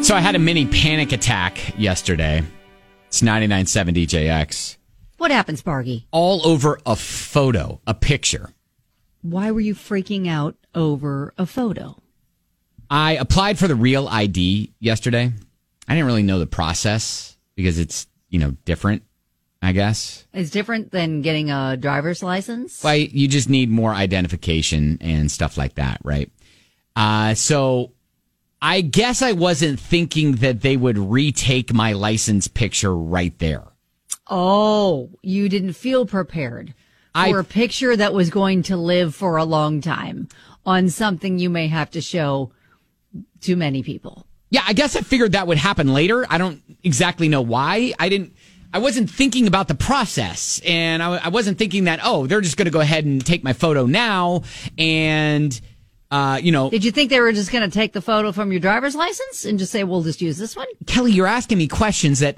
So I had a mini panic attack yesterday. It's 99.7 DJX. What happened, Sparky? All over a photo, a picture. Why were you freaking out over a photo? I applied for the Real ID yesterday. I didn't really know the process because it's, different, I guess. It's different than getting a driver's license? Well, you just need more identification and stuff like that, right? So I guess I wasn't thinking that they would retake my license picture right there. Oh, you didn't feel prepared for a picture that was going to live for a long time on something you may have to show to many people. Yeah, I guess I figured that would happen later. I don't exactly know why. I wasn't thinking about the process, and I wasn't thinking that, they're just going to go ahead and take my photo now, and Did you think they were just going to take the photo from your driver's license and just say, we'll just use this one? Kelly, you're asking me questions that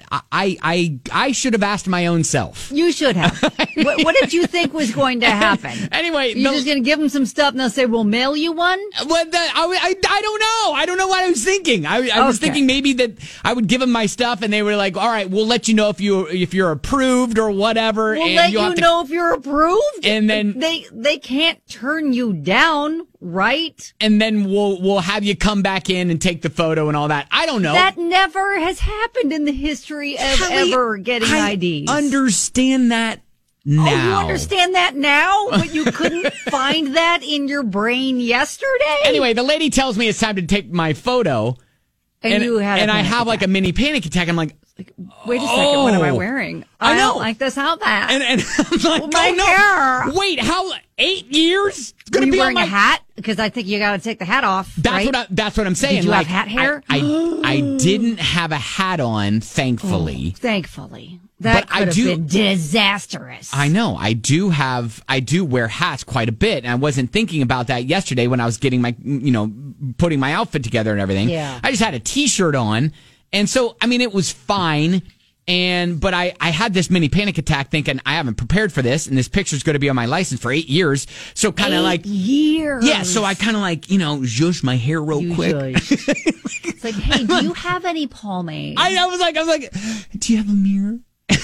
I should have asked my own self. You should have. What did you think was going to happen? Anyway, you're just going to give them some stuff and they'll say, we'll mail you one? Well, I don't know. I don't know what I was thinking. I was thinking maybe that I would give them my stuff and they were like, all right, we'll let you know if you're approved or whatever. We'll let you know if you're approved? And then they can't turn you down. Right? And then we'll have you come back in and take the photo and all that. I don't know. That never has happened in the history of Kelly, ever getting IDs. Understand that now. Oh, you understand that now? But you couldn't find that in your brain yesterday? Anyway, the lady tells me it's time to take my photo. And you had and I have like a mini panic attack. I'm like, wait a second, what am I wearing? I don't like this outfit. And I'm like, my hair. Wait, how 8 years? It's gonna be wearing a hat? Because I think you got to take the hat off. That's what I'm saying. Did you have hat hair? I didn't have a hat on, thankfully. Thankfully. That could have been disastrous. I know. I do wear hats quite a bit, and I wasn't thinking about that yesterday when I was getting my, putting my outfit together and everything. Yeah. I just had a t-shirt on, and so, it was fine. But I had this mini panic attack thinking I haven't prepared for this, and this picture's going to be on my license for 8 years. So kind of like 8 years. Yeah. So I kind of zhuzh my hair real quick. It's like, hey, do you have any pomade? I was like, do you have a mirror?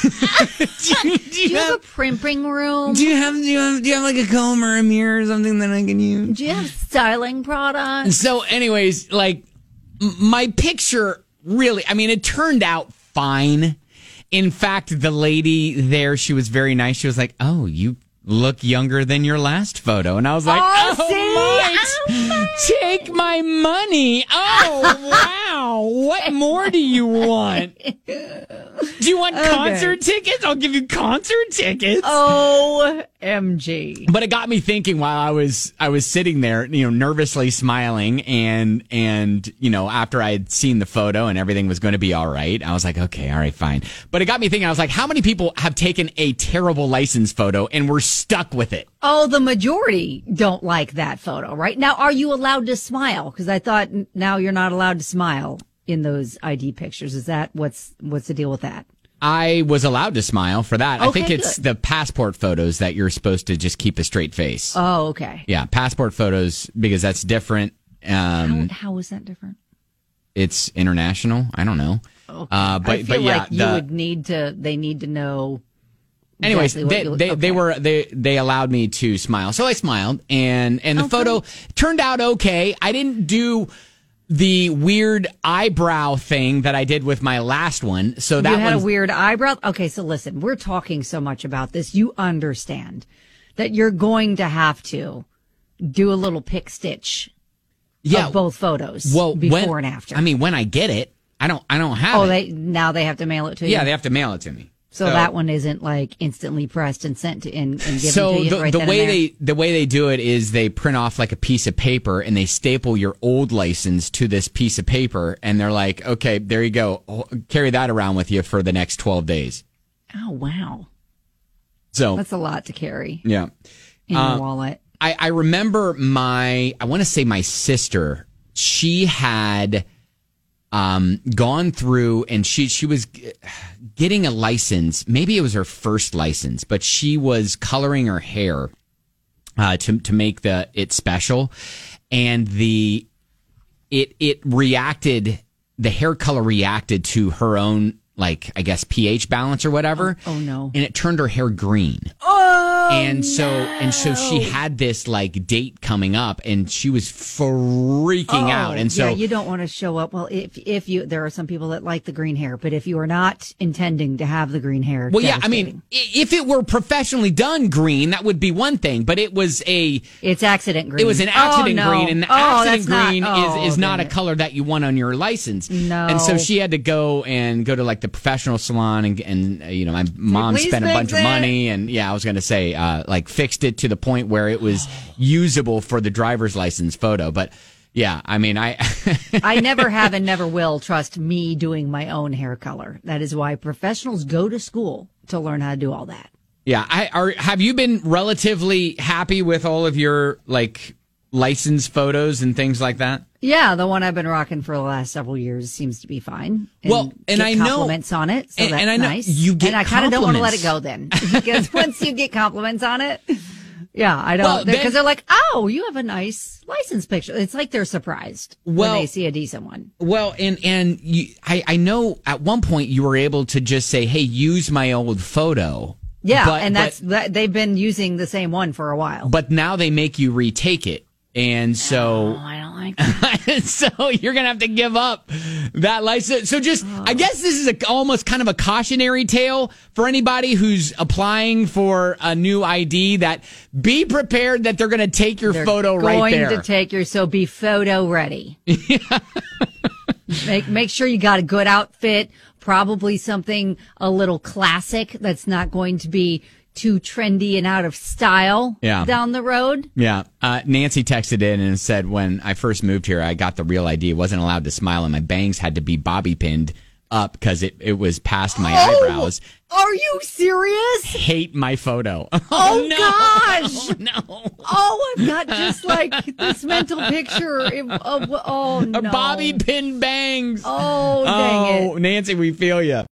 do you have a primping room? Do you have like a comb or a mirror or something that I can use? Do you have styling products? So anyways, my picture really, it turned out fine. In fact, the lady there, she was very nice. She was like, "Oh, you look younger than your last photo." And I was like, take my money. Oh, wow. What more do you want? Do you want concert tickets? I'll give you concert tickets. OMG. But it got me thinking while I was sitting there, nervously smiling and after I had seen the photo and everything was going to be all right, I was like, okay, all right, fine. But it got me thinking, I was like, how many people have taken a terrible license photo and were stuck with it? Oh, the majority don't like that photo, right? Now, are you allowed to smile? Because I thought now you're not allowed to smile in those ID pictures. Is that what's the deal with that? I was allowed to smile for that. Okay, I think it's the passport photos that you're supposed to just keep a straight face. Oh, okay. Yeah, passport photos, because that's different. How is that different? It's international. I don't know. Okay. I feel like they need to know. Anyways, exactly they allowed me to smile, so I smiled, and the photo turned out okay. I didn't do the weird eyebrow thing that I did with my last one. So that you had a weird eyebrow. Okay, so listen, we're talking so much about this. You understand that you're going to have to do a little pick stitch of both photos, before and after. When I get it, I don't have it. Now they have to mail it to you. Yeah, they have to mail it to me. So that one isn't instantly pressed and sent and given to you right then and there. The way they do it is they print off like a piece of paper and they staple your old license to this piece of paper, and they're like, okay, there you go. Carry that around with you for the next 12 days. Oh, wow. So that's a lot to carry. Yeah. In your wallet. I remember I want to say my sister, she had gone through and she was getting a license. Maybe it was her first license, but she was coloring her hair to make it special, and it reacted the hair color reacted to her own, like, I guess, pH balance or whatever. Oh no. And it turned her hair green. Oh, and so she had this like date coming up, and she was freaking out. And so you don't want to show up. Well, if you, there are some people that like the green hair, but if you are not intending to have the green hair, well, yeah, I mean, if it were professionally done green, that would be one thing. But it's accident green. It was an accident green, and accident green is not a it. color that you want on your license. No. And so she had to go to like the professional salon, and you know, my mom spent a bunch of money, and yeah, I was going to say like fixed it to the point where it was usable for the driver's license photo. But yeah, I mean, I never have and never will trust me doing my own hair color. That is why professionals go to school to learn how to do all that. Yeah, have you been relatively happy with all of your like license photos and things like that? Yeah, the one I've been rocking for the last several years seems to be fine. And I know compliments on it, so that's nice. You get, and I kind of don't want to let it go then, because once you get compliments on it, yeah, I don't, because they're like, "Oh, you have a nice license picture." It's like they're surprised when they see a decent one. Well, I know at one point you were able to just say, "Hey, use my old photo." Yeah, they've been using the same one for a while. But now they make you retake it. And so, I don't like that. So you're going to have to give up that license. So I guess this is almost kind of a cautionary tale for anybody who's applying for a new ID, that be prepared that they're going to take your photo right there. Going to take so be photo ready. Make sure you got a good outfit, probably something a little classic that's not going to be too trendy and out of style down the road. Yeah. Nancy texted in and said, when I first moved here, I got the real ID. I wasn't allowed to smile, and my bangs had to be bobby pinned up because it was past my eyebrows. Are you serious? Hate my photo. Oh, no. Gosh. Oh, no. Oh, I've got just like this mental picture of, no. Bobby pin bangs. Oh, dang it. Nancy, we feel you.